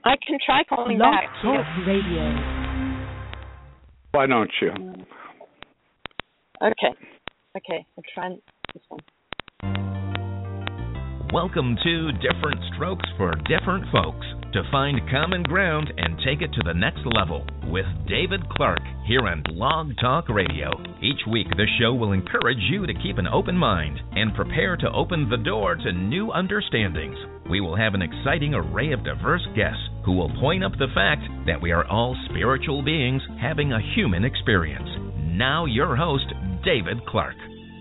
I can try calling Blog back. Talk Radio. Why don't you? Okay. I'll try this one. Welcome to Different Strokes for Different Folks, to find common ground and take it to the next level with David Clark here on Blog Talk Radio. Each week, the show will encourage you to keep an open mind and prepare to open the door to new understandings. We will have an exciting array of diverse guests who will point up the fact that we are all spiritual beings having a human experience. Now your host, David Clark.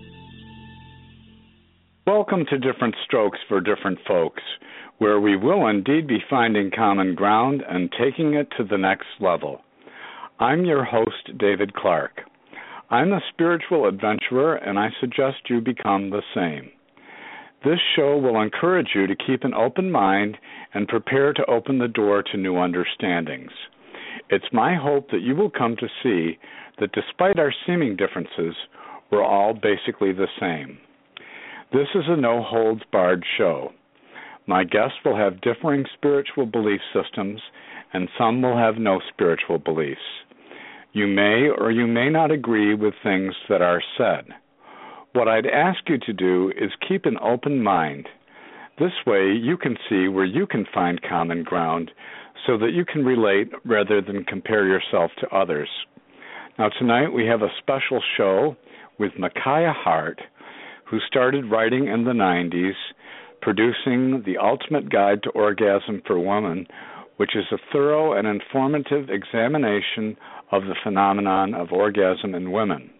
Welcome to Different Strokes for Different Folks, where we will indeed be finding common ground and taking it to the next level. I'm your host, David Clark. I'm a spiritual adventurer, and I suggest you become the same. This show will encourage you to keep an open mind and prepare to open the door to new understandings. It's my hope that you will come to see that despite our seeming differences, we're all basically the same. This is a no-holds-barred show. My guests will have differing spiritual belief systems, and some will have no spiritual beliefs. You may or you may not agree with things that are said. What I'd ask you to do is keep an open mind. This way you can see where you can find common ground so that you can relate rather than compare yourself to others. Now tonight we have a special show with Micaiah Hart, who started writing in the 90s, producing The Ultimate Guide to Orgasm for Women, which is a thorough and informative examination of the phenomenon of orgasm in women.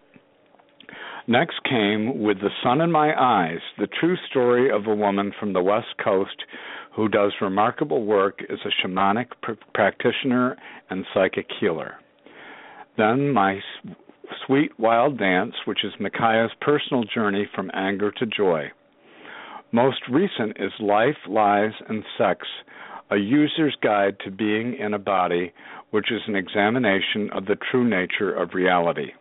Next came With the Sun in My Eyes, the true story of a woman from the West Coast who does remarkable work as a shamanic practitioner and psychic healer. Then My Sweet Wild Dance, which is Micaiah's personal journey from anger to joy. Most recent is Life, Lies, and Sex, a user's guide to being in a body, which is an examination of the true nature of reality.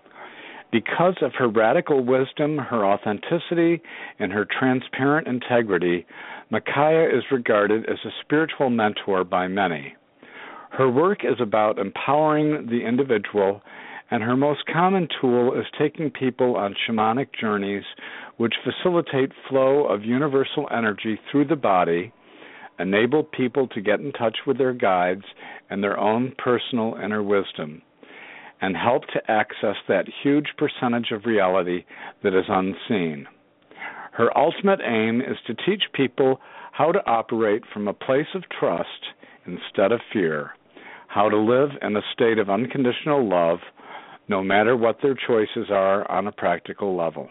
Because of her radical wisdom, her authenticity, and her transparent integrity, Micaiah is regarded as a spiritual mentor by many. Her work is about empowering the individual, and her most common tool is taking people on shamanic journeys which facilitate flow of universal energy through the body, enable people to get in touch with their guides and their own personal inner wisdom, and help to access that huge percentage of reality that is unseen. Her ultimate aim is to teach people how to operate from a place of trust instead of fear, how to live in a state of unconditional love, no matter what their choices are on a practical level.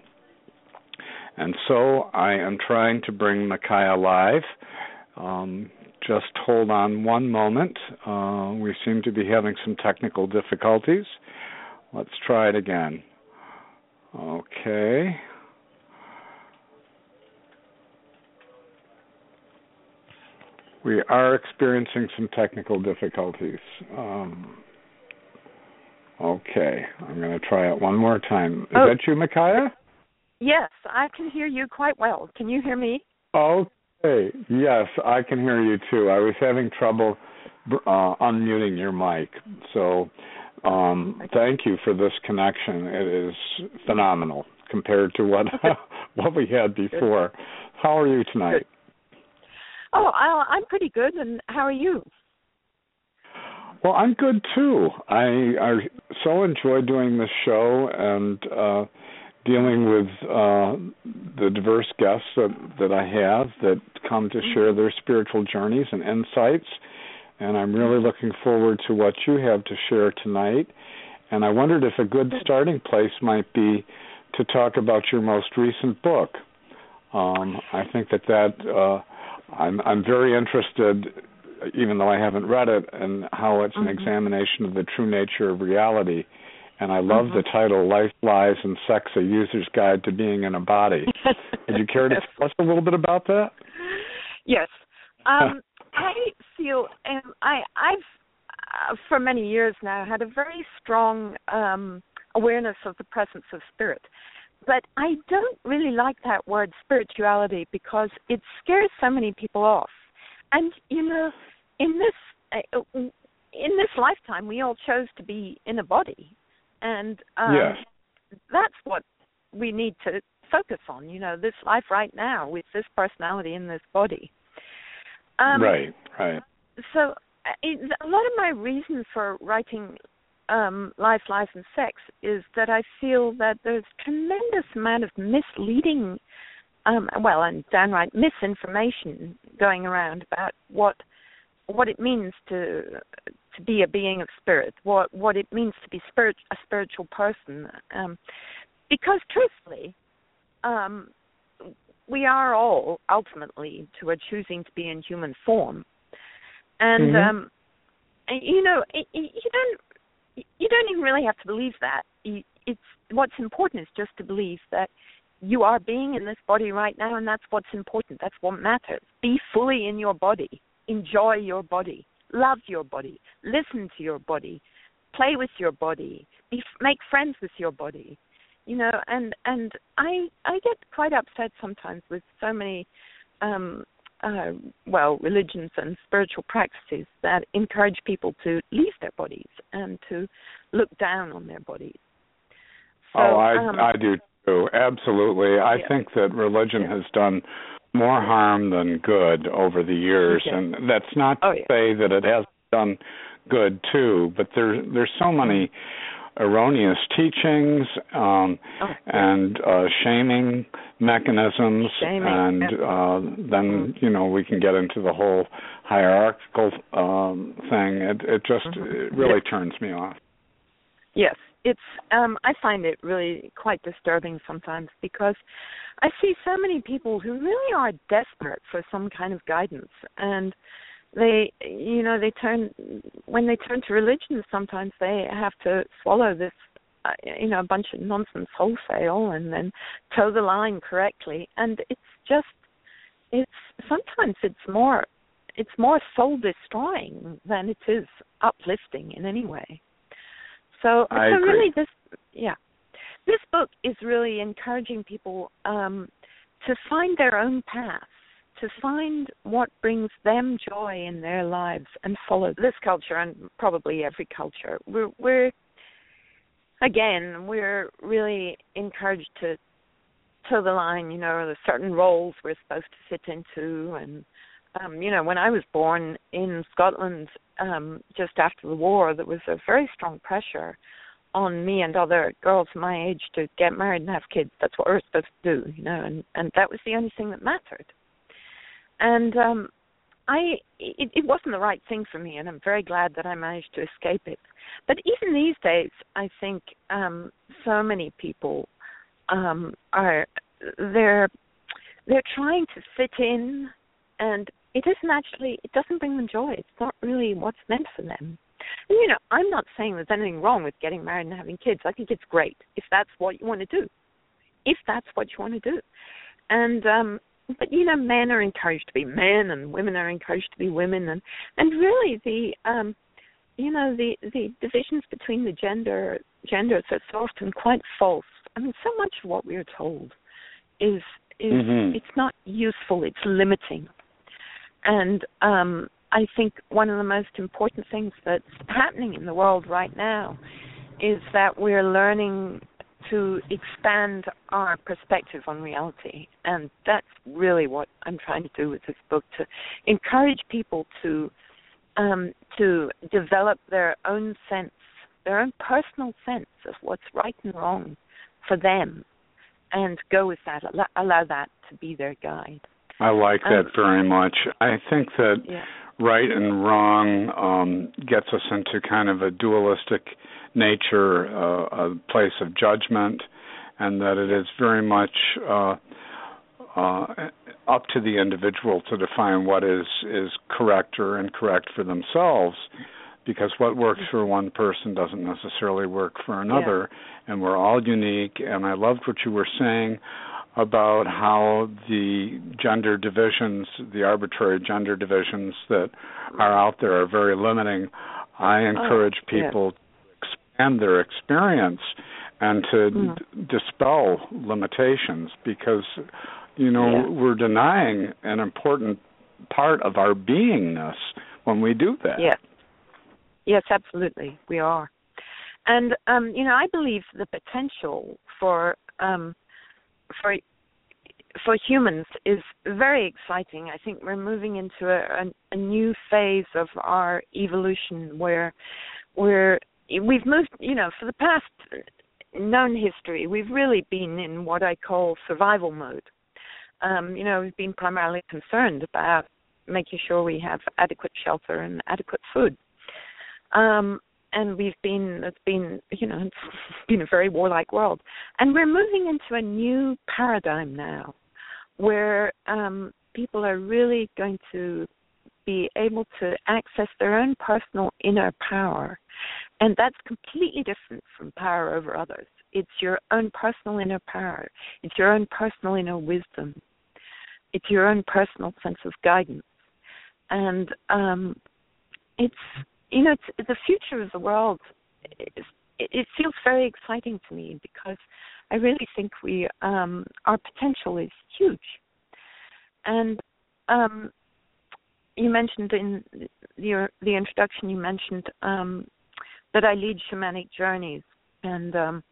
And so I am trying to bring Micaiah live. Just hold on one moment. We seem to be having some technical difficulties. Let's try it again. Okay. We are experiencing some technical difficulties. Okay, I'm going to try it one more time. Is that you, Micaiah? Yes, I can hear you quite well. Can you hear me? Okay, yes, I can hear you too. I was having trouble unmuting your mic, so thank you for this connection. It is phenomenal compared to what we had before. How are you tonight? Oh, I'm pretty good, and how are you? Well, I'm good too. I so enjoy doing this show and dealing with the diverse guests that I have that come to share their spiritual journeys and insights. And I'm really looking forward to what you have to share tonight. And I wondered if a good starting place might be to talk about your most recent book. I think that I'm very interested, even though I haven't read it, and how it's an examination of the true nature of reality. And I love the title, Life, Lies, and Sex, A User's Guide to Being in a Body. Would you care to tell us a little bit about that? Yes. I feel, and I've for many years now, had a very strong awareness of the presence of spirit. But I don't really like that word spirituality because it scares so many people off. And, you know, in this in this lifetime, we all chose to be in a body, and yes. That's what we need to focus on. This life right now with this personality in this body. Right. So a lot of my reason for writing Life, Lies, and Sex is that I feel that there's tremendous amount of misleading, and downright misinformation going around about what it means to be a being of spirit, what it means to be a spiritual person. Because truthfully, we are all ultimately choosing to be in human form, and you don't even really have to believe that. It's what's important is just to believe that you are being in this body right now, and that's what's important. That's what matters. Be fully in your body. Enjoy your body. Love your body. Listen to your body. Play with your body. Make friends with your body. And I get quite upset sometimes with so many religions and spiritual practices that encourage people to leave their bodies and to look down on their bodies. So, I do too. Absolutely. I think that religion has done more harm than good over the years, and that's not to say that it hasn't done good too, but there's so many erroneous teachings and shaming mechanisms, and then we can get into the whole hierarchical thing. It just it really turns me off. Yes, it's I find it really quite disturbing sometimes, because I see so many people who really are desperate for some kind of guidance, and when they turn to religion, sometimes they have to swallow this, a bunch of nonsense wholesale, and then toe the line correctly. And sometimes it's more soul destroying than it is uplifting in any way. So really, this book is really encouraging people to find their own path, to find what brings them joy in their lives, and follow this culture and probably every culture. We're really encouraged to toe the line. There's certain roles we're supposed to fit into, and when I was born in Scotland, just after the war, there was a very strong pressure on me and other girls my age to get married and have kids. That's what we were supposed to do, and that was the only thing that mattered. And it wasn't the right thing for me, and I'm very glad that I managed to escape it. But even these days, I think so many people they're trying to fit in, and it doesn't bring them joy. It's not really what's meant for them. And, I'm not saying there's anything wrong with getting married and having kids. I think it's great if that's what you want to do. And but men are encouraged to be men, and women are encouraged to be women, and really the divisions between the genders are so often quite false. I mean, so much of what we are told is it's not useful. It's limiting. And I think one of the most important things that's happening in the world right now is that we're learning to expand our perspective on reality. And that's really what I'm trying to do with this book, to encourage people to develop their own sense, their own personal sense of what's right and wrong for them, and go with that, allow that to be their guide. I like that very much. I think that right and wrong gets us into kind of a dualistic nature, a place of judgment, and that it is very much up to the individual to define what is correct or incorrect for themselves, because what works for one person doesn't necessarily work for another, and we're all unique. And I loved what you were saying about how the gender divisions, the arbitrary gender divisions that are out there are very limiting. I encourage people to expand their experience and to dispel limitations, because, we're denying an important part of our beingness when we do that. Yeah. Yes, absolutely, we are. And I believe the potential for humans is very exciting. I think we're moving into a new phase of our evolution where we've moved, for the past known history, we've really been in what I call survival mode. We've been primarily concerned about making sure we have adequate shelter and adequate food. And it's been a very warlike world. And we're moving into a new paradigm now where people are really going to be able to access their own personal inner power. And that's completely different from power over others. It's your own personal inner power. It's your own personal inner wisdom. It's your own personal sense of guidance. And it's the future of the world. It feels very exciting to me because I really think our potential is huge. And you mentioned in the introduction, you mentioned that I lead shamanic journeys, and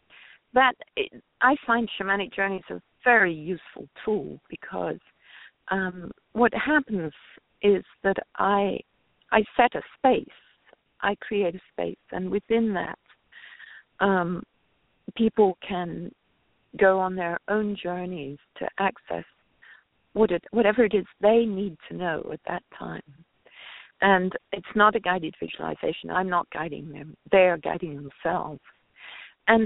I find shamanic journeys a very useful tool because what happens is that I set a space, I create a space, and within that, people can go on their own journeys to access whatever it is they need to know at that time. And it's not a guided visualization. I'm not guiding them. They are guiding themselves. And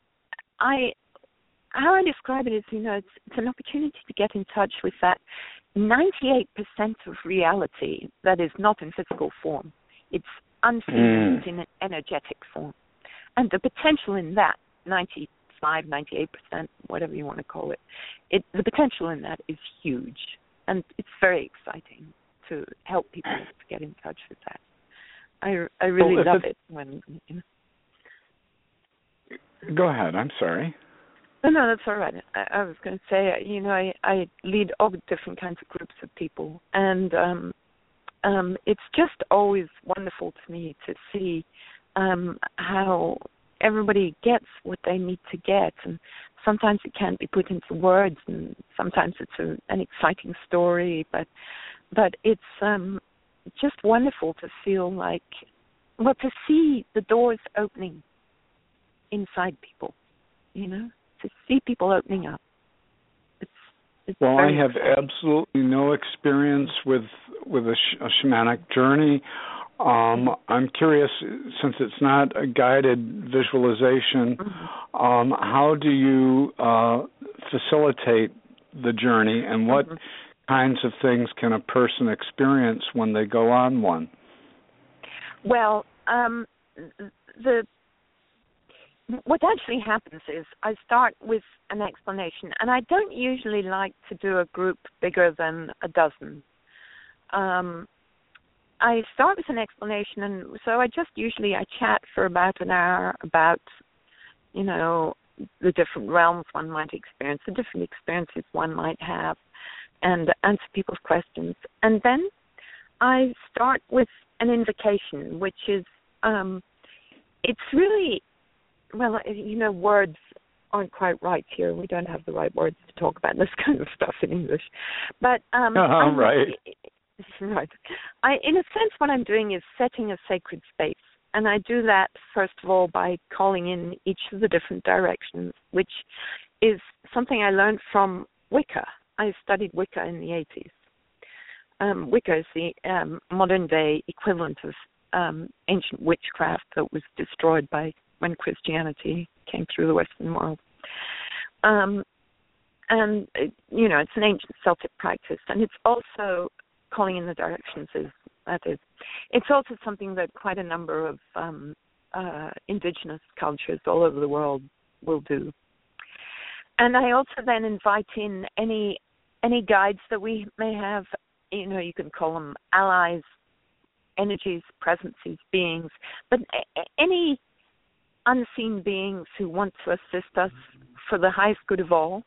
how I describe it is, it's an opportunity to get in touch with that 98% of reality that is not in physical form. It's unseen, it's in an energetic form. And the potential in that, 98%, whatever you want to call it, the potential in that is huge. And it's very exciting to help people to get in touch with that. I really love it when... Go ahead, I'm sorry. No, that's all right. I was going to say, I lead all different kinds of groups of people, and it's just always wonderful to me to see how everybody gets what they need to get, and sometimes it can't be put into words, and sometimes it's an exciting story, but it's just wonderful to feel like, to see the doors opening inside people, to see people opening up. It's I have absolutely no experience with a shamanic journey. I'm curious, since it's not a guided visualization, how do you facilitate the journey, and what kinds of things can a person experience when they go on one? Well, what actually happens is I start with an explanation, and I don't usually like to do a group bigger than a dozen. I start with an explanation, and so I chat for about an hour about, the different realms one might experience, the different experiences one might have, and answer people's questions. And then I start with an invocation, which is, it's really, words aren't quite right here. We don't have the right words to talk about this kind of stuff in English. But right. Right. In a sense, what I'm doing is setting a sacred space. And I do that, first of all, by calling in each of the different directions, which is something I learned from Wicca. I studied Wicca in the 80s. Wicca is the modern-day equivalent of ancient witchcraft that was destroyed when Christianity came through the Western world. And, it's an ancient Celtic practice. And it's also... calling in the directions it's also something that quite a number of indigenous cultures all over the world will do. And I also then invite in any guides that we may have. You can call them allies, energies, presences, beings, but any unseen beings who want to assist us for the highest good of all.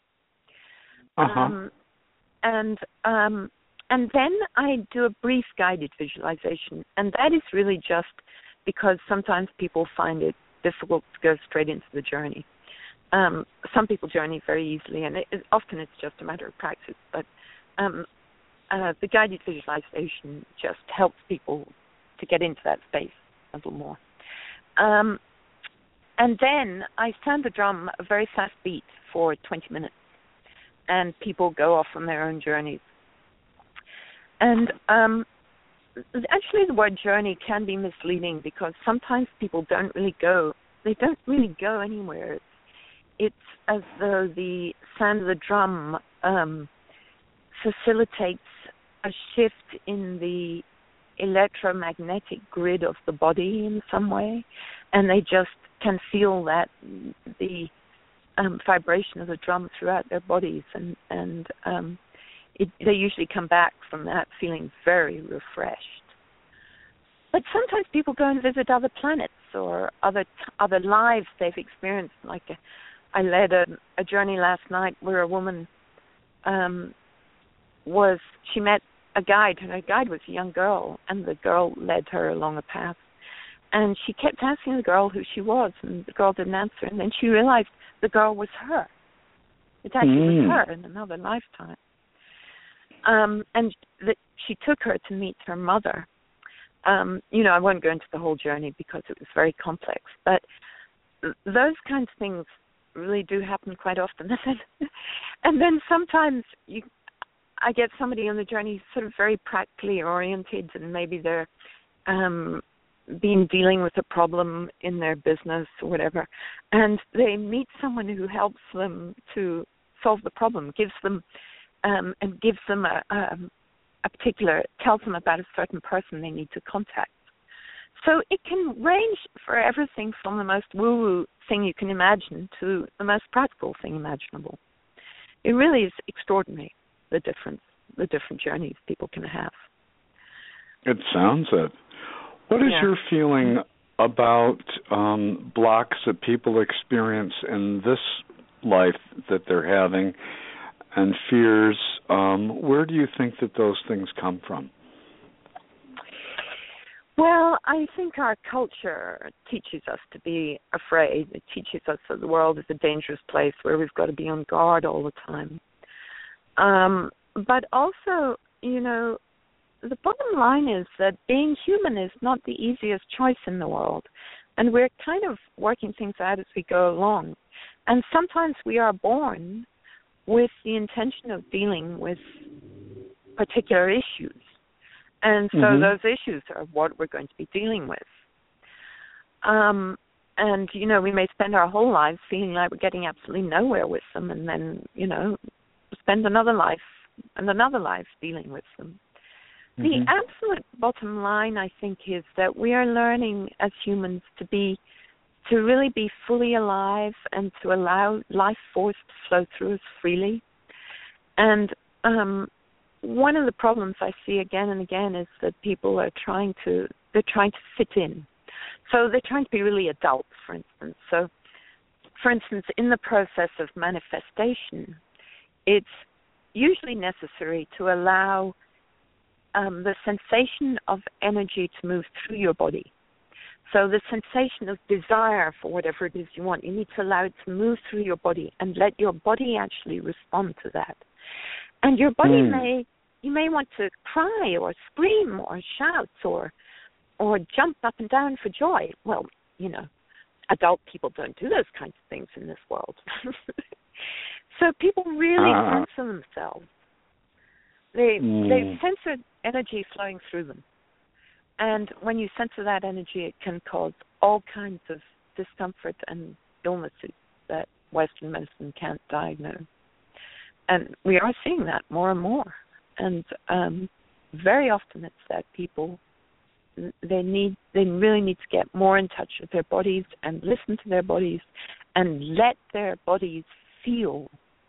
And then I do a brief guided visualization, and that is really just because sometimes people find it difficult to go straight into the journey. Some people journey very easily, and often it's just a matter of practice. But the guided visualization just helps people to get into that space a little more. And then I sound the drum a very fast beat for 20 minutes, and people go off on their own journeys. And actually the word journey can be misleading because sometimes people don't really go anywhere. It's as though the sound of the drum facilitates a shift in the electromagnetic grid of the body in some way, and they just can feel that the vibration of the drum throughout their bodies, and they usually come back from that feeling very refreshed. But sometimes people go and visit other planets or other lives they've experienced. Like I led a journey last night where a woman she met a guide, and her guide was a young girl, and the girl led her along a path. And she kept asking the girl who she was, and the girl didn't answer. And then she realized the girl was her. It actually was her in another lifetime. And she took her to meet her mother. I won't go into the whole journey because it was very complex. But those kinds of things really do happen quite often. And then sometimes I get somebody on the journey sort of very practically oriented, and maybe they're dealing with a problem in their business or whatever, and they meet someone who helps them to solve the problem, gives them tells them about a certain person they need to contact. So it can range for everything from the most woo-woo thing you can imagine to the most practical thing imaginable. It really is extraordinary, the different journeys people can have. It sounds it. What is your feeling about blocks that people experience in this life that they're having, and fears? Where do you think that those things come from? Well, I think our culture teaches us to be afraid. It teaches us that the world is a dangerous place where we've got to be on guard all the time. But also, the bottom line is that being human is not the easiest choice in the world. And we're kind of working things out as we go along. And sometimes we are born with the intention of dealing with particular issues. And so those issues are what we're going to be dealing with. And, we may spend our whole lives feeling like we're getting absolutely nowhere with them, and then, spend another life and another life dealing with them. The absolute bottom line, I think, is that we are learning as humans to really be fully alive and to allow life force to flow through us freely. And one of the problems I see again and again is that people are trying to fit in. So they're trying to be really adults, for instance. So, for instance, in the process of manifestation, it's usually necessary to allow the sensation of energy to move through your body. So the sensation of desire for whatever it is you want, you need to allow it to move through your body and let your body actually respond to that. And your body you may want to cry or scream or shout or jump up and down for joy. Well, adult people don't do those kinds of things in this world. So people really censor themselves. They censor energy flowing through them. And when you censor that energy, it can cause all kinds of discomfort and illnesses that Western medicine can't diagnose. And we are seeing that more and more. And very often it's that people, they really need to get more in touch with their bodies and listen to their bodies and let their bodies feel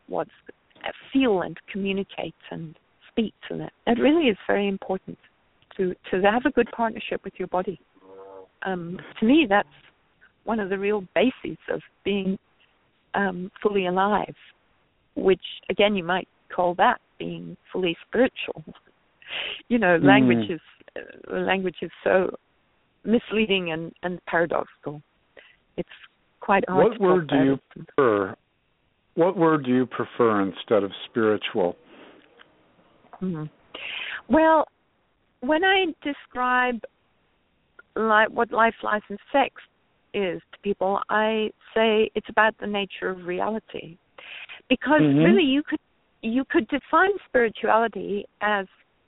and communicate and speak to them. It really is very important to have a good partnership with your body. To me, that's one of the real bases of being fully alive, which, again, you might call that being fully spiritual. Language is so misleading and paradoxical. It's quite hard. What word do you prefer? What word do you prefer instead of spiritual? Mm-hmm. Well, when I describe what life, life, and sex is to people, I say it's about the nature of reality. Because really, you could define spirituality as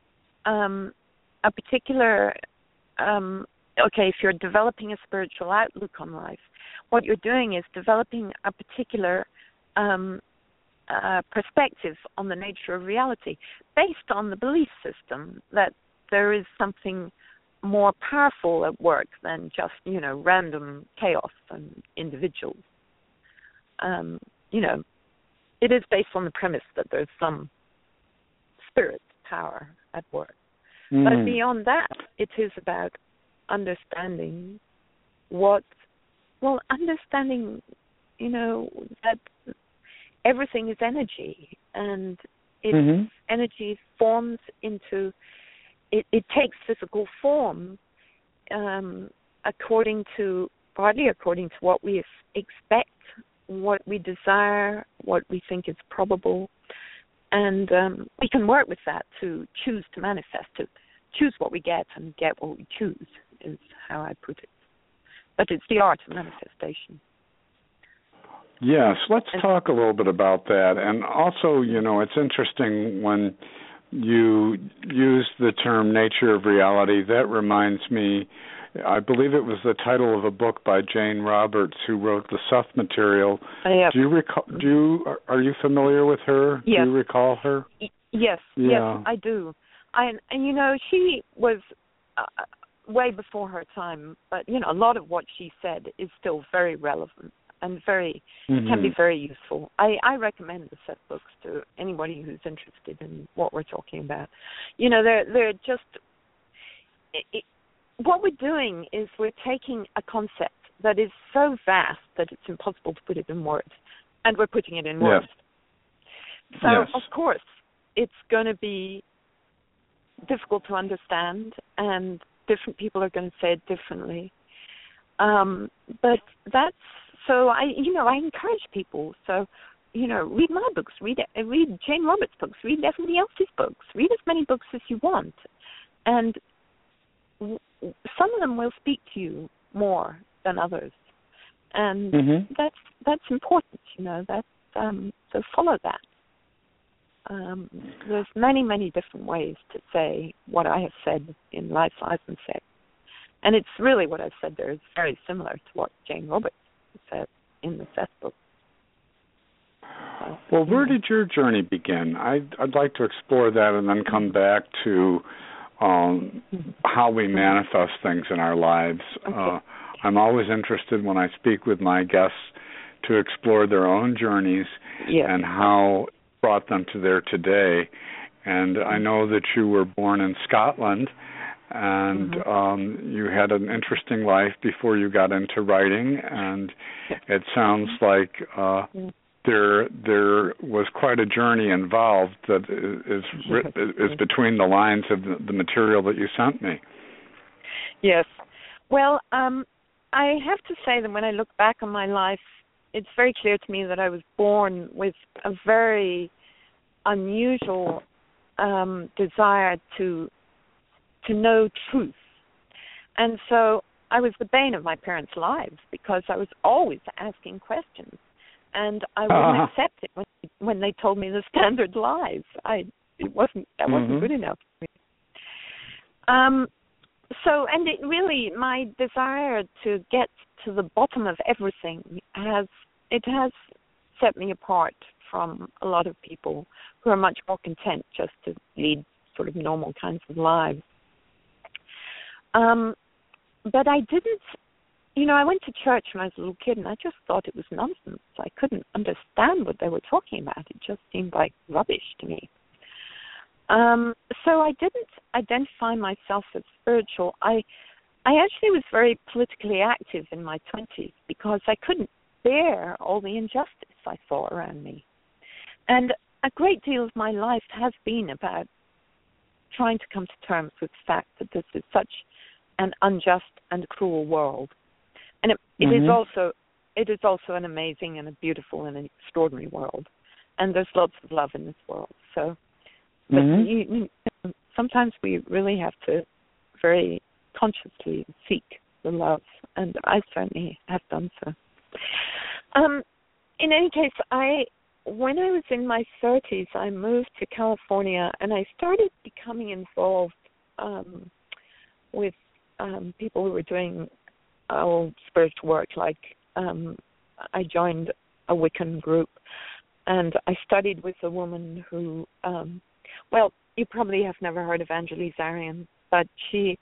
a particular. If you're developing a spiritual outlook on life, what you're doing is developing a particular perspective on the nature of reality based on the belief system that there is something more powerful at work than just, random chaos and individuals. It is based on the premise that there's some spirit power at work. But beyond that, it is about understanding that everything is energy, and energy forms into, it takes physical form according to what we expect, what we desire, what we think is probable, and we can work with that to choose to manifest it. Choose what we get and get what we choose is how I put it. But it's the art of manifestation. Yes, let's talk a little bit about that. And also, it's interesting when you use the term nature of reality. That reminds me, I believe it was the title of a book by Jane Roberts, who wrote the Seth Material. Yes. Do you recall? Are you familiar with her? Yes. Do you recall her? Yes. Yeah. Yes, I do. And she was way before her time, but a lot of what she said is still very relevant and can be very useful. I recommend the Seth books to anybody who's interested in what we're talking about. They're just what we're doing is we're taking a concept that is so vast that it's impossible to put it in words, and we're putting it in words. So of course it's going to be difficult to understand, and different people are going to say it differently. But that's so. I encourage people. So, read my books, read Jane Roberts' books, read everybody else's books, read as many books as you want, and some of them will speak to you more than others, and that's important. So follow that. There's many, many different ways to say what I have said in Life, Life, and Sex. And it's really what I've said there is very similar to what Jane Roberts said in the Seth book. Well, where did your journey begin? I'd like to explore that and then come back to how we manifest things in our lives. Okay. I'm always interested when I speak with my guests to explore their own journeys and how brought them to there today. And I know that you were born in Scotland, and you had an interesting life before you got into writing, and it sounds like there was quite a journey involved that is between the lines of the material that you sent me. Yes. Well, I have to say that when I look back on my life, it's very clear to me that I was born with a very unusual desire to know truth. And so I was the bane of my parents' lives because I was always asking questions. And I wouldn't accept it when they told me the standard lies. That wasn't good enough for me. And it really, my desire to get to the bottom of everything has set me apart from a lot of people who are much more content just to lead sort of normal kinds of lives. But I didn't, I went to church when I was a little kid, and I just thought it was nonsense. I couldn't understand what they were talking about. It just seemed like rubbish to me. So I didn't identify myself as spiritual. I actually was very politically active in my 20s because I couldn't bear all the injustice I saw around me. And a great deal of my life has been about trying to come to terms with the fact that this is such an unjust and cruel world. And it is also an amazing and a beautiful and an extraordinary world. And there's lots of love in this world. So, but sometimes we really have to very consciously seek the love, and I certainly have done so. In any case, when I was in my 30s, I moved to California, and I started becoming involved with people who were doing spiritual work. Like I joined a Wiccan group, and I studied with a woman who, you probably have never heard of Angelie Zarian, but she's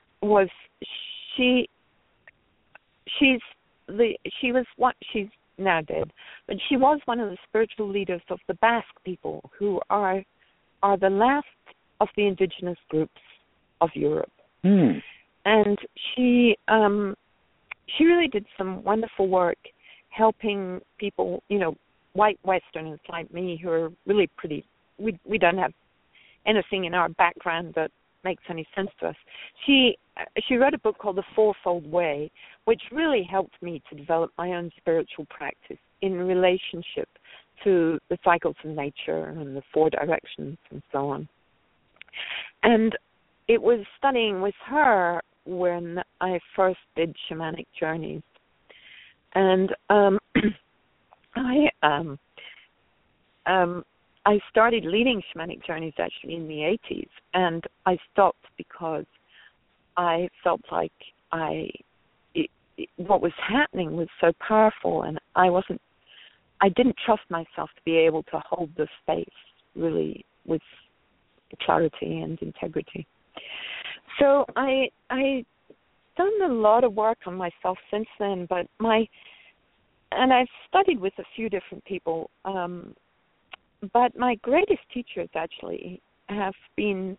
now dead, but she was one of the spiritual leaders of the Basque people, who are the last of the indigenous groups of Europe. And she really did some wonderful work helping people, white Westerners like me, who are really pretty. We don't have anything in our background that makes any sense to us. She wrote a book called The Fourfold Way, which really helped me to develop my own spiritual practice in relationship to the cycles of nature and the four directions and so on. And it was studying with her when I first did shamanic journeys. And I started leading shamanic journeys actually in the 80s, and I stopped because I felt like what was happening was so powerful, and I didn't trust myself to be able to hold the space really with clarity and integrity. So I done a lot of work on myself since then, and I've studied with a few different people. But my greatest teachers actually have been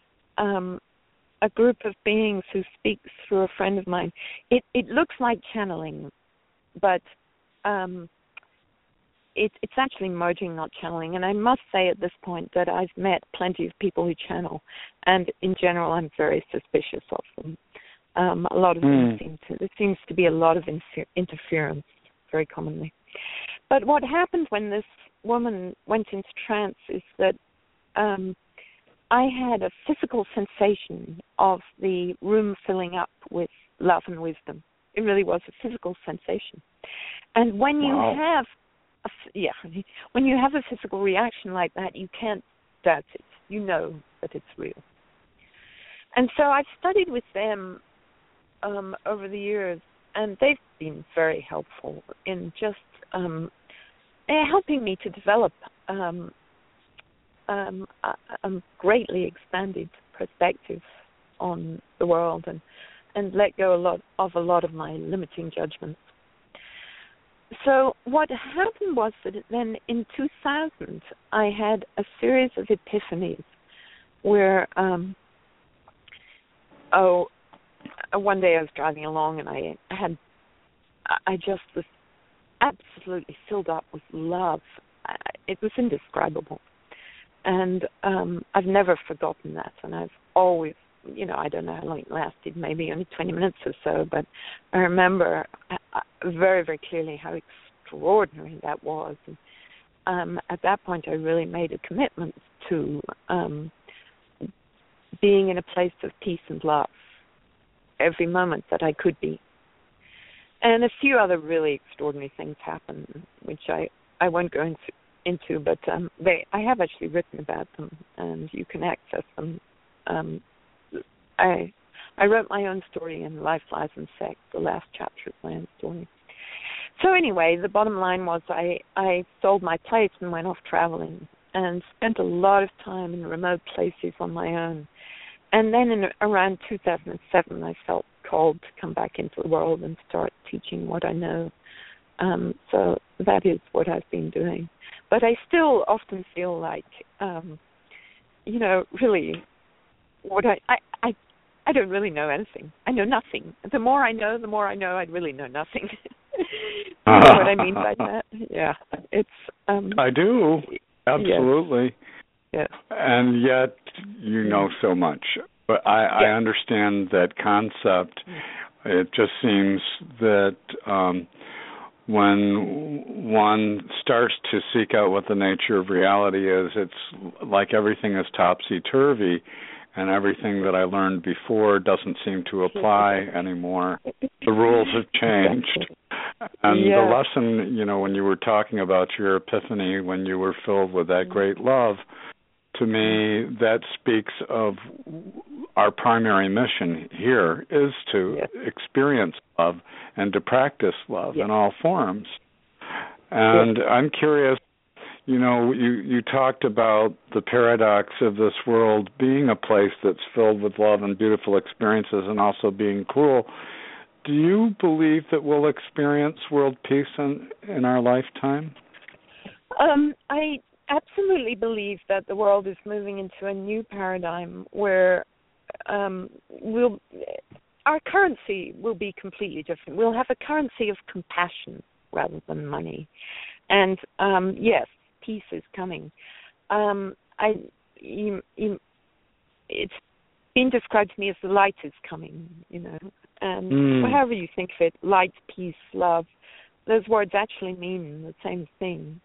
a group of beings who speak through a friend of mine. It looks like channeling, but it's actually merging, not channeling. And I must say at this point that I've met plenty of people who channel, and in general I'm very suspicious of them. A lot of them there seems to be a lot of interference very commonly. But what happened when this woman went into trance is that I had a physical sensation of the room filling up with love and wisdom. It really was a physical sensation. And when you have a physical reaction like that, you can't doubt it. You know that it's real. And so I've studied with them over the years, and they've been very helpful in just helping me to develop a greatly expanded perspective on the world and let go of a lot of my limiting judgments. So what happened was that then in 2000 I had a series of epiphanies where one day I was driving along and I just was absolutely filled up with love. It was indescribable. And I've never forgotten that. And I've always, I don't know how long it lasted, maybe only 20 minutes or so, but I remember very, very clearly how extraordinary that was. And at that point, I really made a commitment to being in a place of peace and love every moment that I could be. And a few other really extraordinary things happened, which I won't go into, but I have actually written about them, and you can access them. I wrote my own story in Life, Lies, and Sex, the last chapter of my own story. So anyway, the bottom line was I sold my place and went off traveling and spent a lot of time in remote places on my own. And then around 2007, I felt called to come back into the world and start teaching what I know. So that is what I've been doing. But I still often feel like, really, what I don't really know anything. I know nothing. The more I know I really know nothing. You know what I mean by that? Yeah, it's. I do, absolutely. Yes. And yet, you know so much. But I understand that concept. It just seems that when one starts to seek out what the nature of reality is, it's like everything is topsy-turvy, and everything that I learned before doesn't seem to apply anymore. The rules have changed. And the lesson, when you were talking about your epiphany, when you were filled with that great love, to me, that speaks of our primary mission here is to experience love and to practice love in all forms. And I'm curious, you talked about the paradox of this world being a place that's filled with love and beautiful experiences and also being cruel. Do you believe that we'll experience world peace in our lifetime? I absolutely believe that the world is moving into a new paradigm where our currency will be completely different. We'll have a currency of compassion rather than money. And yes, peace is coming. It's been described to me as the light is coming, and however you think of it, light, peace, love, those words actually mean the same thing.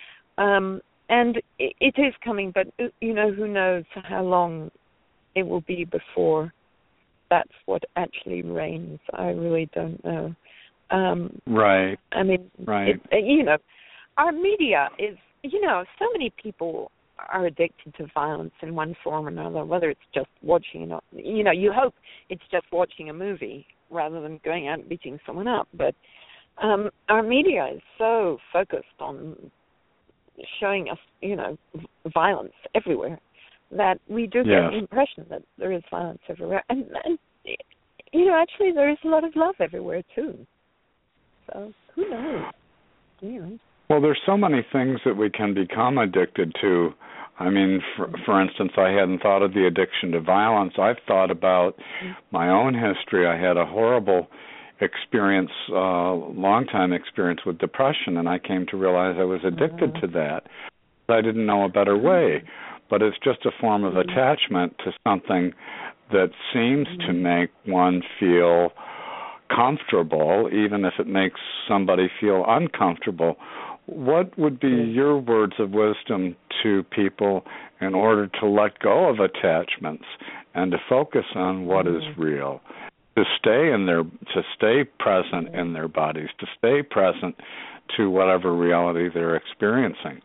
And it is coming, but, who knows how long it will be before that's what actually reigns. I really don't know. Right. I mean, right. Our media is, so many people are addicted to violence in one form or another, whether it's just watching, you hope it's just watching a movie rather than going out and beating someone up. But our media is so focused on showing us, violence everywhere that we do get the impression that there is violence everywhere. And actually there is a lot of love everywhere too. So who knows? Well, there's so many things that we can become addicted to. I mean, for instance, I hadn't thought of the addiction to violence. I've thought about my own history. I had a horrible experience, long-time experience with depression, and I came to realize I was addicted to that. I didn't know a better way, but it's just a form of attachment to something that seems to make one feel comfortable, even if it makes somebody feel uncomfortable. What would be your words of wisdom to people in order to let go of attachments and to focus on what is real? To stay present in their bodies, to stay present to whatever reality they're experiencing.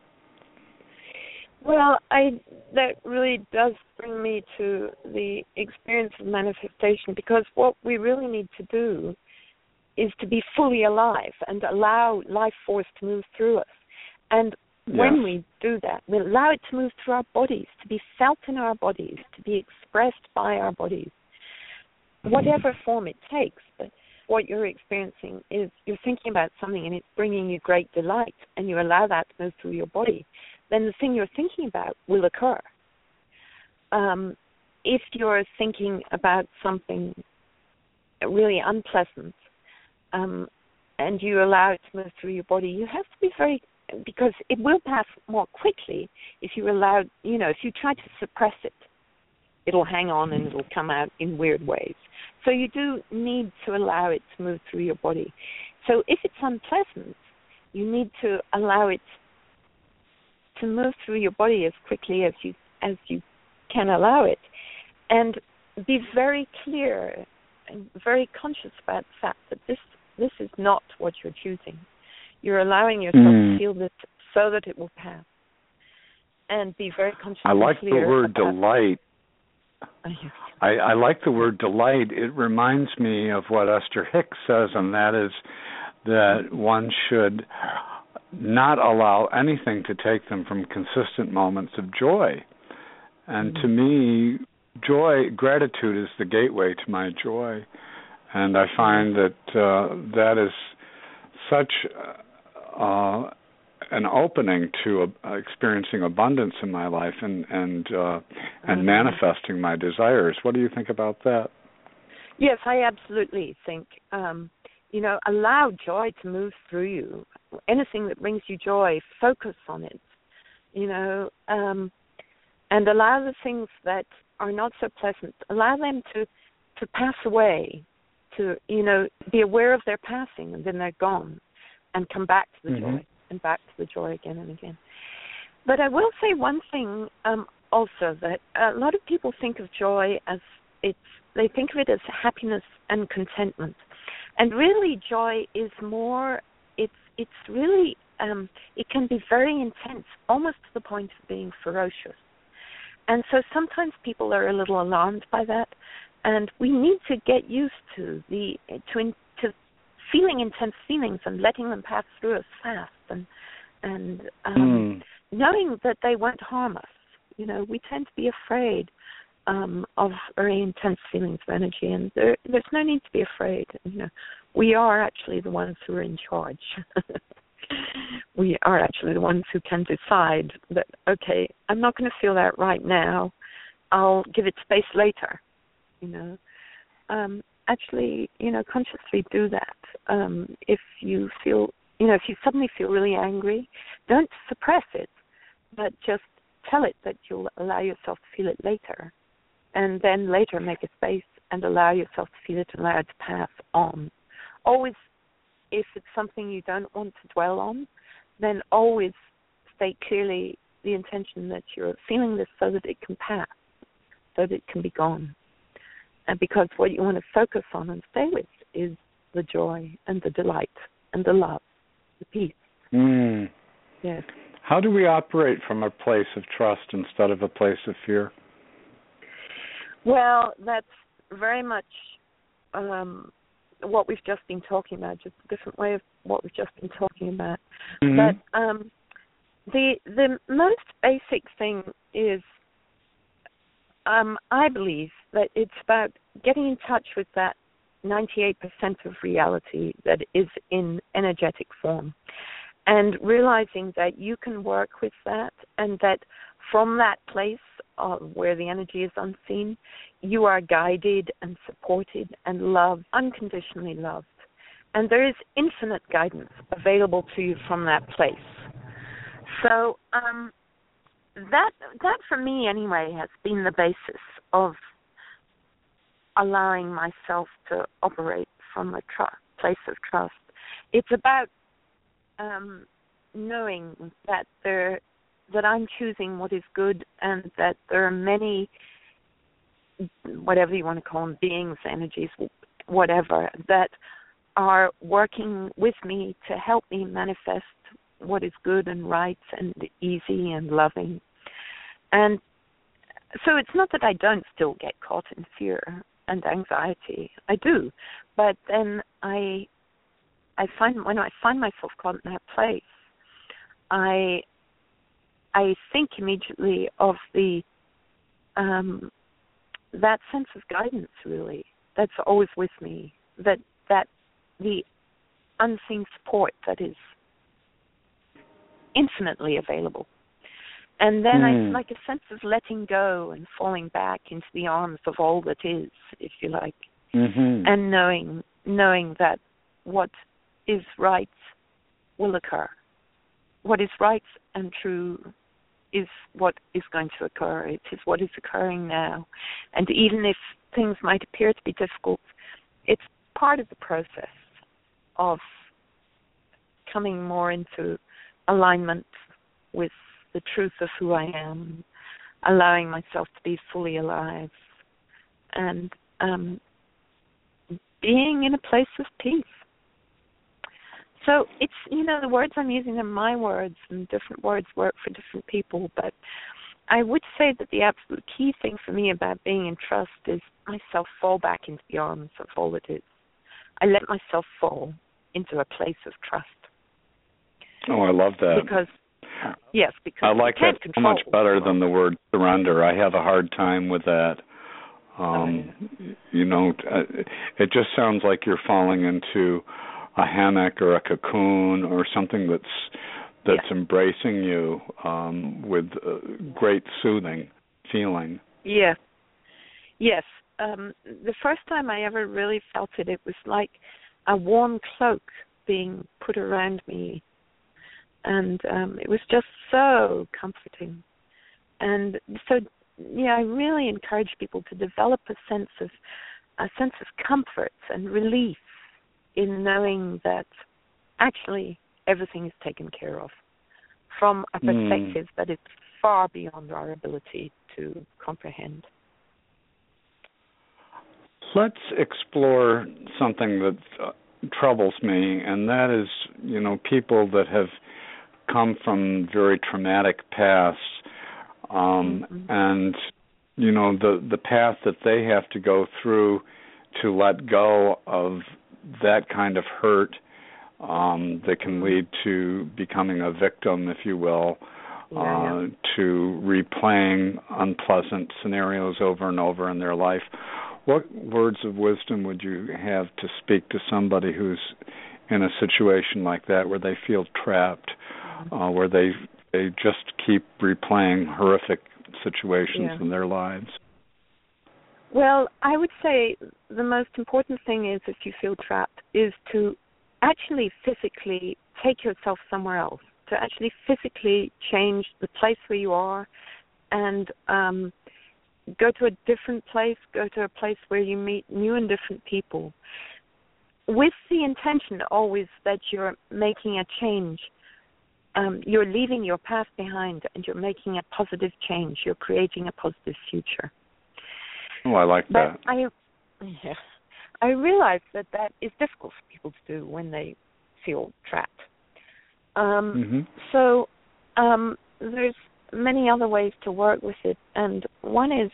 Well, that really does bring me to the experience of manifestation, because what we really need to do is to be fully alive and allow life force to move through us. And when we do that, we allow it to move through our bodies, to be felt in our bodies, to be expressed by our bodies, whatever form it takes. But what you're experiencing is you're thinking about something and it's bringing you great delight, and you allow that to move through your body. Then the thing you're thinking about will occur. If you're thinking about something really unpleasant, and you allow it to move through your body, you have to be very, because it will pass more quickly if you allow, if you try to suppress it, it'll hang on and it'll come out in weird ways. So you do need to allow it to move through your body. So if it's unpleasant, you need to allow it to move through your body as quickly as you can allow it, and be very clear and very conscious about the fact that this is not what you're choosing. You're allowing yourself to feel this so that it will pass, and be very conscious. I like the word delight. I like the word delight. It reminds me of what Esther Hicks says, and that is that one should not allow anything to take them from consistent moments of joy. And to me, gratitude is the gateway to my joy. And I find that that is such an opening to experiencing abundance in my life and manifesting my desires. What do you think about that? Yes, I absolutely think, allow joy to move through you. Anything that brings you joy, focus on it, and allow the things that are not so pleasant, allow them to pass away, to, be aware of their passing, and then they're gone, and come back to the joy, and back to the joy again and again. But I will say one thing also, that a lot of people think of joy as they think of it as happiness and contentment. And really, joy is more, it's really, it can be very intense, almost to the point of being ferocious. And so sometimes people are a little alarmed by that, and we need to get used to feeling intense feelings and letting them pass through us fast, and knowing that they won't harm us. We tend to be afraid of very intense feelings of energy, and there's no need to be afraid. We are actually the ones who are in charge. We are actually the ones who can decide that, okay, I'm not going to feel that right now. I'll give it space later. Actually, consciously do that. If you feel, if you suddenly feel really angry, don't suppress it, but just tell it that you'll allow yourself to feel it later, and then later make a space and allow yourself to feel it and allow it to pass on. Always, if it's something you don't want to dwell on, then always state clearly the intention that you're feeling this so that it can pass, so that it can be gone. And because what you want to focus on and stay with is the joy and the delight and the love, the peace. Yes. How do we operate from a place of trust instead of a place of fear? Well, that's very much what we've just been talking about, just a different way of what we've just been talking about. But the most basic thing is, I believe that it's about getting in touch with that 98% of reality that is in energetic form, and realizing that you can work with that, and that from that place where the energy is unseen, you are guided and supported and loved, unconditionally loved. And there is infinite guidance available to you from that place. So that for me anyway has been the basis of allowing myself to operate from a place of trust. It's about knowing that that I'm choosing what is good, and that there are many, whatever you want to call them, beings, energies, whatever, that are working with me to help me manifest what is good and right and easy and loving. And so it's not that I don't still get caught in fear and anxiety. I do. But then I find, when I find myself caught in that place, I think immediately of that sense of guidance, really, that's always with me, that the unseen support that is infinitely available. And then it's like a sense of letting go and falling back into the arms of all that is, if you like, and knowing that what is right will occur. What is right and true is what is going to occur. It is what is occurring now. And even if things might appear to be difficult, it's part of the process of coming more into alignment with the truth of who I am, allowing myself to be fully alive, and being in a place of peace. So it's, the words I'm using are my words, and different words work for different people, but I would say that the absolute key thing for me about being in trust is myself fall back into the arms of all it is. I let myself fall into a place of trust. Oh, I love that. Because I like that so much better than the word surrender. I have a hard time with that. It just sounds like you're falling into a hammock or a cocoon or something that's embracing you with great soothing feeling. Yeah. Yes. The first time I ever really felt it, it was like a warm cloak being put around me. And it was just so comforting. And so I really encourage people to develop a sense of comfort and relief in knowing that actually everything is taken care of from a perspective that is far beyond our ability to comprehend. Let's explore something that troubles me, and that is, people that have come from very traumatic pasts, and the path that they have to go through to let go of that kind of hurt that can lead to becoming a victim, if you will, to replaying unpleasant scenarios over and over in their life. What words of wisdom would you have to speak to somebody who's in a situation like that, where they feel trapped, where they just keep replaying horrific situations in their lives? Well, I would say the most important thing is, if you feel trapped, is to actually physically take yourself somewhere else, to actually physically change the place where you are and go to a different place, go to a place where you meet new and different people, with the intention always that you're making a change. You're leaving your past behind and you're making a positive change. You're creating a positive future. Oh, I like that. But I realize that is difficult for people to do when they feel trapped. So there's many other ways to work with it, and one is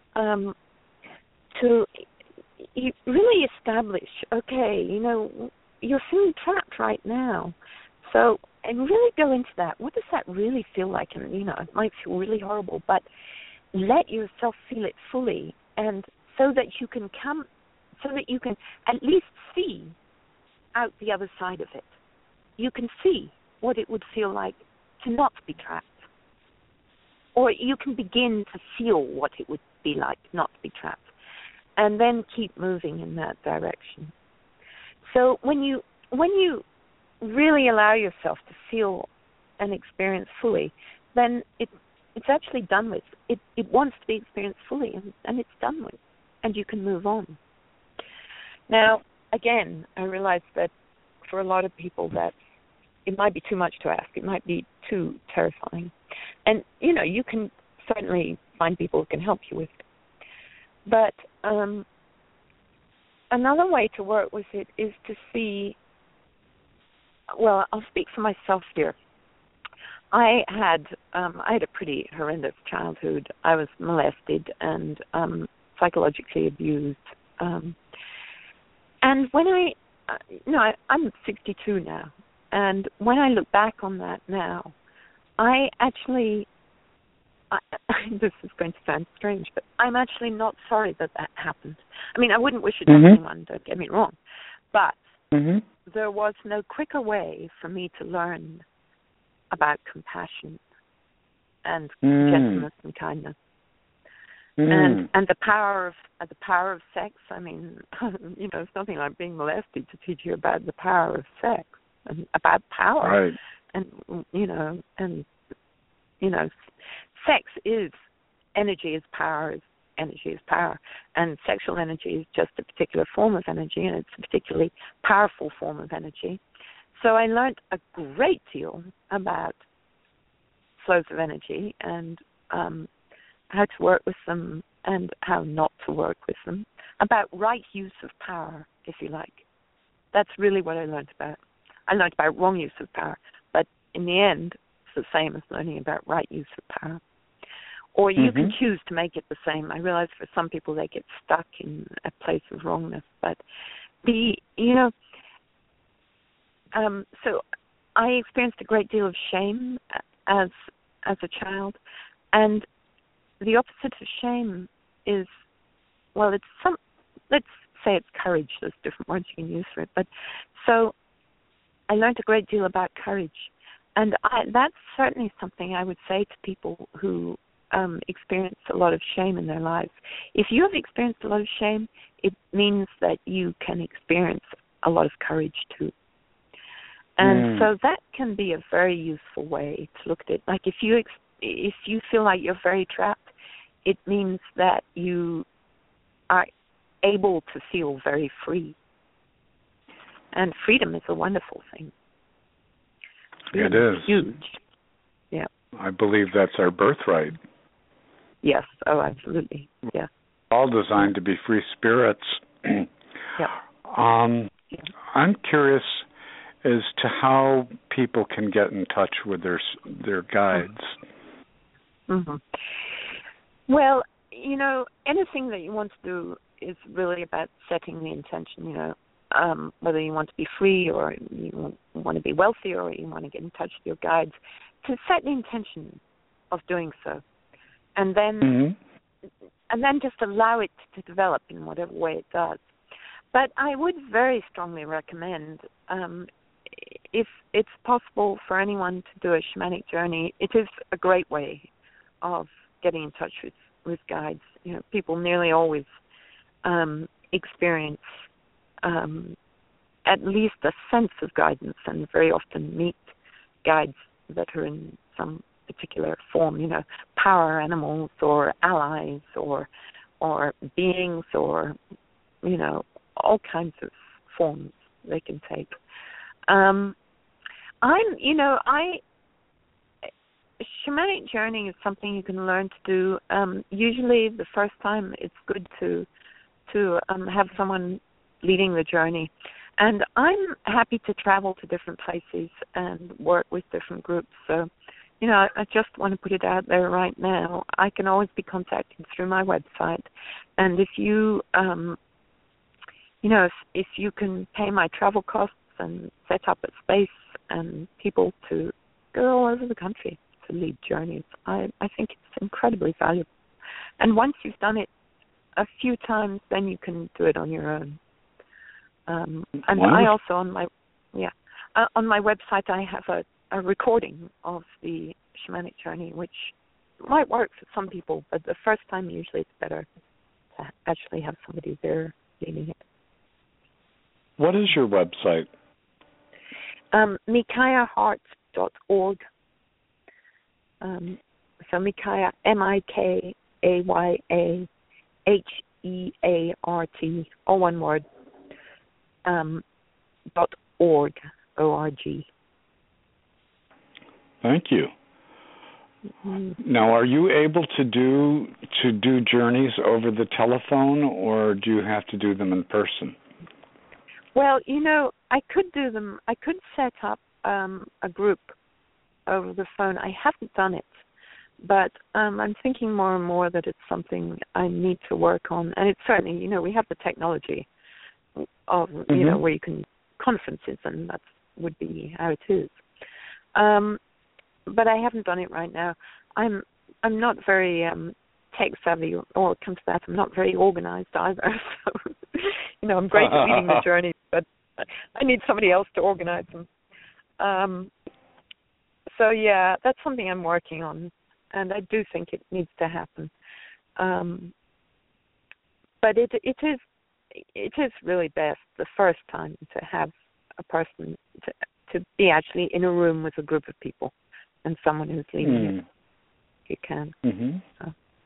to really establish, okay, you're feeling trapped right now, so and really go into that. What does that really feel like? And it might feel really horrible, but let yourself feel it fully, and so that you can at least see out the other side of it. You can see what it would feel like to not be trapped. Or you can begin to feel what it would be like not to be trapped, and then keep moving in that direction. So when you really allow yourself to feel and experience fully, then it's actually done with. It wants to be experienced fully, and it's done with, and you can move on. Now, again, I realize that for a lot of people that it might be too much to ask. It might be too terrifying. And, you can certainly find people who can help you with it. But another way to work with it is to see, well, I'll speak for myself here. I had a pretty horrendous childhood. I was molested and psychologically abused. And when I'm 62 now, and when I look back on that now, I actually, this is going to sound strange, but I'm actually not sorry that happened. I mean, I wouldn't wish it on anyone, don't get me wrong, but there was no quicker way for me to learn about compassion and gentleness and kindness. And the power of sex. I mean, it's nothing like being molested to teach you about the power of sex and about power. Right. And sex is energy, is power, energy is power, and sexual energy is just a particular form of energy, and it's a particularly powerful form of energy. So I learned a great deal about flows of energy and how to work with them and how not to work with them, about right use of power, if you like. That's really what I learned about. I learned about wrong use of power, but in the end, it's the same as learning about right use of power. Or you can choose to make it the same. I realize for some people they get stuck in a place of wrongness, but so I experienced a great deal of shame as a child, and the opposite of shame is, well, let's say it's courage. There's different words you can use for it. But so I learned a great deal about courage. And that's certainly something I would say to people who experience a lot of shame in their lives. If you have experienced a lot of shame, it means that you can experience a lot of courage too. And so that can be a very useful way to look at it. Like if you feel like you're very trapped, it means that you are able to feel very free. And freedom is a wonderful thing. Freedom it is huge. Yeah. I believe that's our birthright. Yes. Oh, absolutely. Yeah. All designed to be free spirits. Yeah. I'm curious as to how people can get in touch with their guides. Mm-hmm. Well, anything that you want to do is really about setting the intention, whether you want to be free or you want to be wealthy or you want to get in touch with your guides, to set the intention of doing so. And then just allow it to develop in whatever way it does. But I would very strongly recommend, if it's possible for anyone to do a shamanic journey, it is a great way of getting in touch with guides. People nearly always experience at least a sense of guidance, and very often meet guides that are in some particular form, power animals or allies or beings or, all kinds of forms they can take. Shamanic journey is something you can learn to do. Usually the first time it's good to have someone leading the journey. And I'm happy to travel to different places and work with different groups. So, I just want to put it out there right now. I can always be contacted through my website. And if you, if you can pay my travel costs and set up a space and people to go all over the country to lead journeys, I think it's incredibly valuable. And once you've done it a few times, then you can do it on your own. And I also on my website I have a recording of the shamanic journey, which might work for some people, but the first time usually it's better to actually have somebody there leading it. What is your website? MikayAHeart.org. So Mikaya, MikayAHeart, all one word. .org, O-R-G. Thank you. Now, are you able to do journeys over the telephone, or do you have to do them in person? Well, I could do them. I could set up a group over the phone. I haven't done it, but I'm thinking more and more that it's something I need to work on. And it's certainly, we have the technology of, where you can conferences, and that would be how it is. But I haven't done it right now. I'm not very tech savvy, or it comes to that, I'm not very organized either. So, I'm great at leading the journey, but I need somebody else to organize them. So yeah, that's something I'm working on, and I do think it needs to happen. But it is really best the first time to have a person to be actually in a room with a group of people and someone who's leading it. You can. So,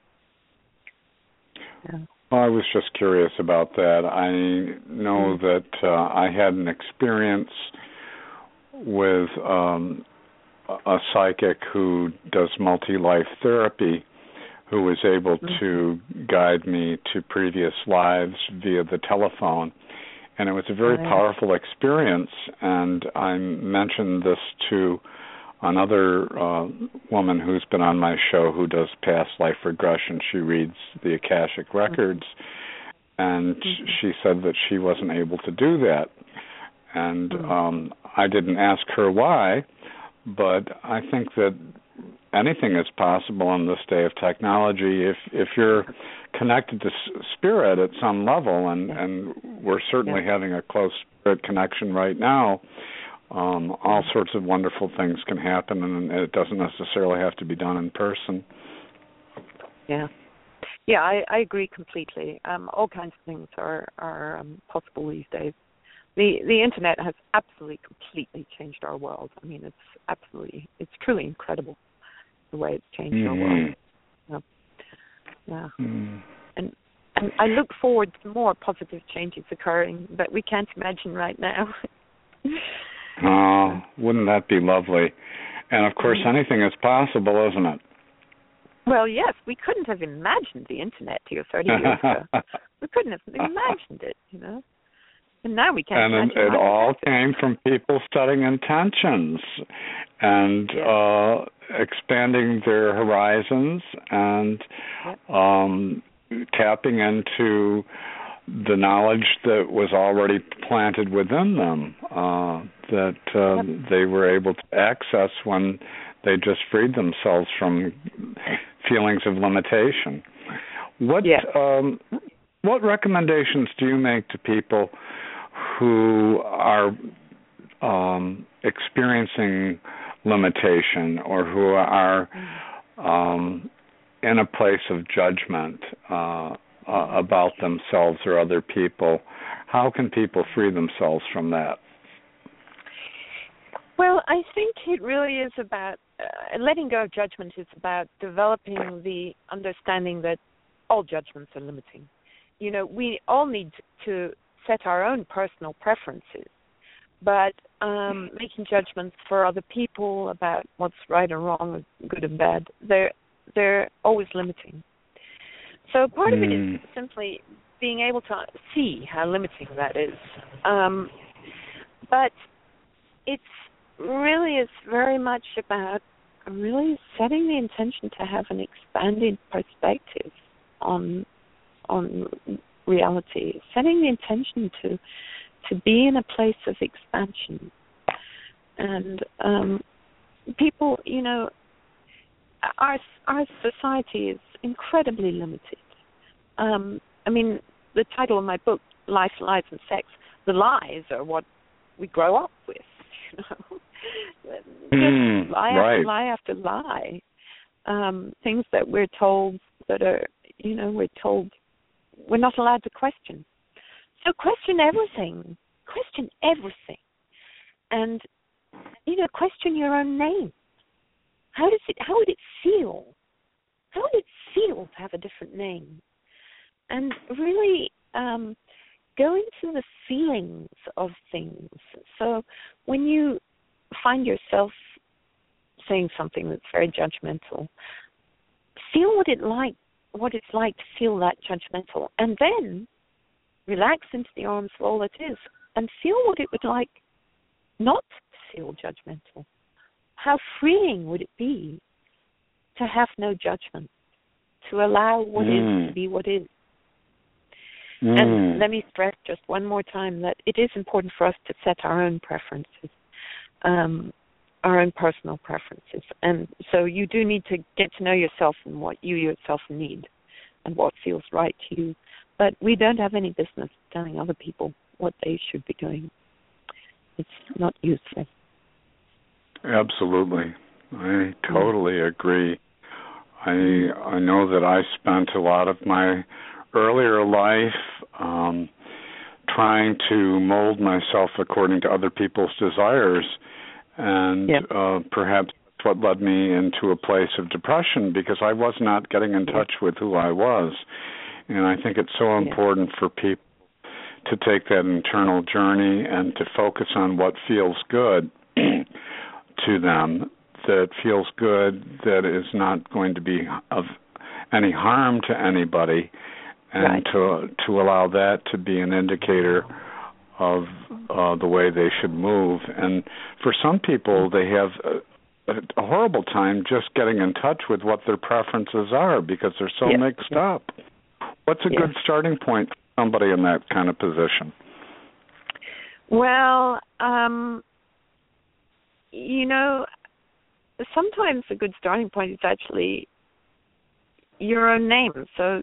yeah. Well, I was just curious about that. I know that I had an experience with a psychic who does multi-life therapy, who was able to guide me to previous lives via the telephone. And it was a very powerful experience. And I mentioned this to another woman who's been on my show who does past life regression. She reads the Akashic Records. And she said that she wasn't able to do that. And I didn't ask her why, but I think that anything is possible in this day of technology if you're connected to spirit at some level, and we're certainly having a close spirit connection right now. All sorts of wonderful things can happen, and it doesn't necessarily have to be done in person. Yeah, I agree completely. All kinds of things are possible these days. The internet has absolutely, completely changed our world. I mean, it's truly incredible the way it's changed our world. Yeah. And I look forward to more positive changes occurring, but we can't imagine right now. Oh, wouldn't that be lovely? And of course, anything is possible, isn't it? Well, yes, we couldn't have imagined the internet here 30 years ago. We couldn't have imagined it, you know. And now we can't imagine it all came from people setting intentions and expanding their horizons and tapping into the knowledge that was already planted within them that they were able to access when they just freed themselves from feelings of limitation. What recommendations do you make to people who are experiencing limitation or who are in a place of judgment about themselves or other people? How can people free themselves from that? Well, I think it really is about letting go of judgment is about developing the understanding that all judgments are limiting. You know, we all need to set our own personal preferences, but making judgments for other people about what's right or wrong, or good and bad, they're always limiting. So part of it is simply being able to see how limiting that is. But it's really is very much about really setting the intention to have an expanded perspective on reality, setting the intention to be in a place of expansion. And people, you know, our society is incredibly limited. I mean, the title of my book, Life, Lies, and Sex, the lies are what we grow up with, you know. Just lie after lie. Things that we're told that are, you know, we're told we're not allowed to question. So question everything. Question everything. And, you know, question your own name. How would it feel? How would it feel to have a different name? And really go into the feelings of things. So when you find yourself saying something that's very judgmental, feel what it's like to feel that judgmental, and then relax into the arms of all it is and feel what it would like not to feel judgmental. How freeing would it be to have no judgment, to allow what is to be what is? And let me stress just one more time that it is important for us to set our own preferences, our own personal preferences. And so you do need to get to know yourself and what you yourself need and what feels right to you. But we don't have any business telling other people what they should be doing. It's not useful. Absolutely. I totally agree. I know that I spent a lot of my earlier life trying to mold myself according to other people's desires, and perhaps what led me into a place of depression because I was not getting in touch with who I was. And I think it's so important for people to take that internal journey and to focus on what feels good to them, that feels good, that is not going to be of any harm to anybody, and to allow that to be an indicator of the way they should move. And for some people, they have a horrible time just getting in touch with what their preferences are because they're so mixed up. What's a good starting point for somebody in that kind of position? Well, you know, sometimes a good starting point is actually your own name. So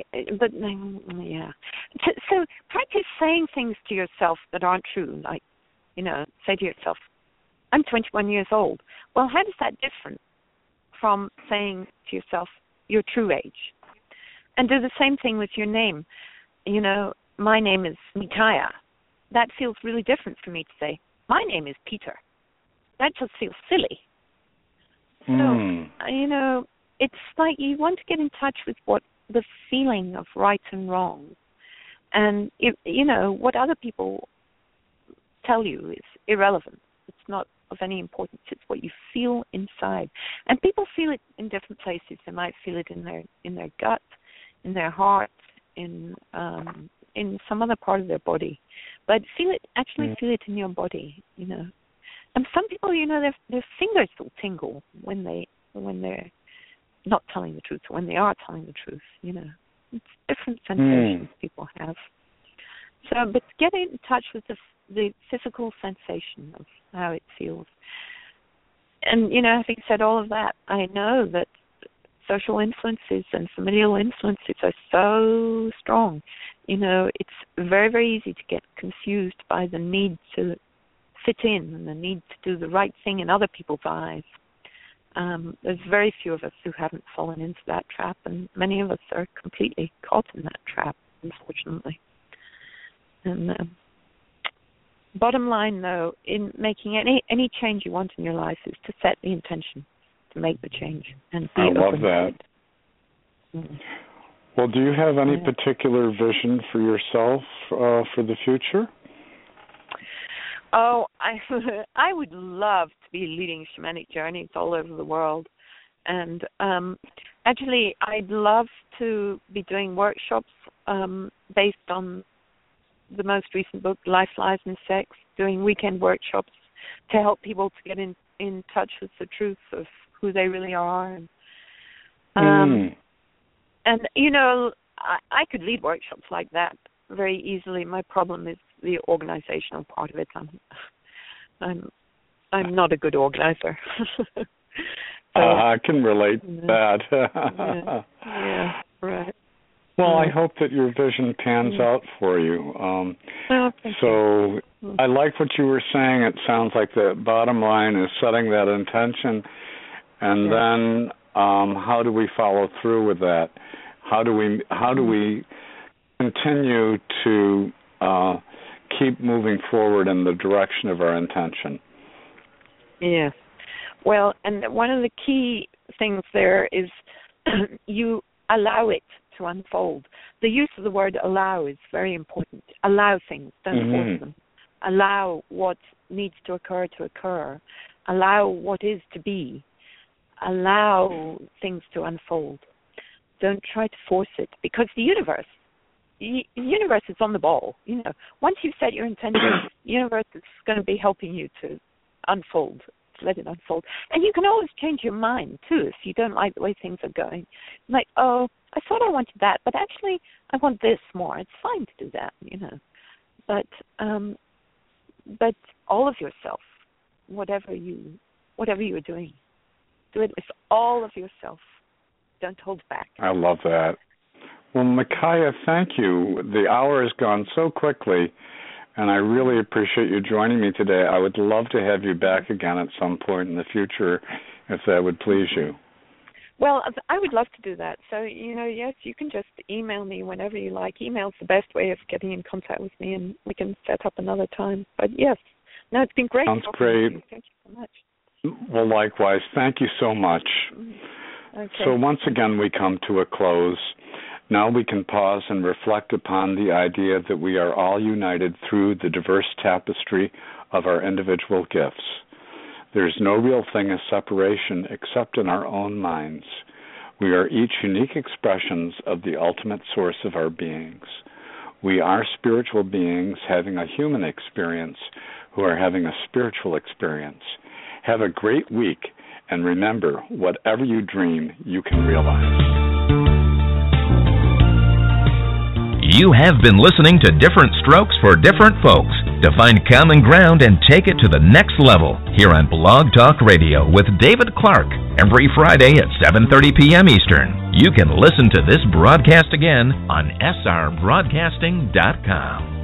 So practice saying things to yourself that aren't true. Like, you know, say to yourself, I'm 21 years old. Well, how does that differ from saying to yourself your true age? And do the same thing with your name. You know, my name is Mikaya. That feels really different for me to say, my name is Peter. That just feels silly. So, you know, it's like you want to get in touch with what the feeling of right and wrong. And, what other people tell you is irrelevant. It's not of any importance. It's what you feel inside. And people feel it in different places. They might feel it in their gut, in their heart, in some other part of their body. But feel it in your body, And some people, their fingers will tingle when they're not telling the truth, or when they are telling the truth, It's different sensations people have. So, but get in touch with the physical sensation of how it feels. And, having said all of that, I know that social influences and familial influences are so strong. It's very, very easy to get confused by the need to fit in and the need to do the right thing in other people's eyes. There's very few of us who haven't fallen into that trap, and many of us are completely caught in that trap, unfortunately. And bottom line, though, in making any change you want in your life is to set the intention to make the change and be open. I love that. Well, do you have any particular vision for yourself for the future? Oh, I would love to be leading shamanic journeys all over the world. And actually, I'd love to be doing workshops based on the most recent book, Life, Lies, and Sex, doing weekend workshops to help people to get in touch with the truth of who they really are. And I could lead workshops like that very easily. My problem is the organizational part of it. I'm not a good organizer. I can relate to that. Yeah, right. Well, I hope that your vision pans out for you. So I like what you were saying. It sounds like the bottom line is setting that intention, and then how do we follow through with that? How do we continue to keep moving forward in the direction of our intention? Yes. Well, and one of the key things there is you allow it to unfold. The use of the word allow is very important. Allow things, don't force them. Allow what needs to occur. Allow what is to be. Allow things to unfold. Don't try to force it, because the universe is on the ball. Once you've set your intention, the universe is going to be helping you to unfold, to let it unfold. And you can always change your mind too if you don't like the way things are going. Like, oh, I thought I wanted that, but actually I want this more. It's fine to do that, But all of yourself, whatever you're doing, do it with all of yourself. Don't hold back. I love that. Well, Micaiah, thank you. The hour has gone so quickly, and I really appreciate you joining me today. I would love to have you back again at some point in the future, if that would please you. Well, I would love to do that. So, yes, you can just email me whenever you like. Email's the best way of getting in contact with me, and we can set up another time. But, yes, no, it's been great. Sounds great. Thank you so much. Well, likewise. Thank you so much. Okay. So once again, we come to a close. Now we can pause and reflect upon the idea that we are all united through the diverse tapestry of our individual gifts. There's no real thing as separation except in our own minds. We are each unique expressions of the ultimate source of our beings. We are spiritual beings having a human experience who are having a spiritual experience. Have a great week, and remember, whatever you dream, you can realize. You have been listening to Different Strokes for Different Folks. To find common ground and take it to the next level, here on Blog Talk Radio with David Clark, every Friday at 7:30 p.m. Eastern. You can listen to this broadcast again on srbroadcasting.com.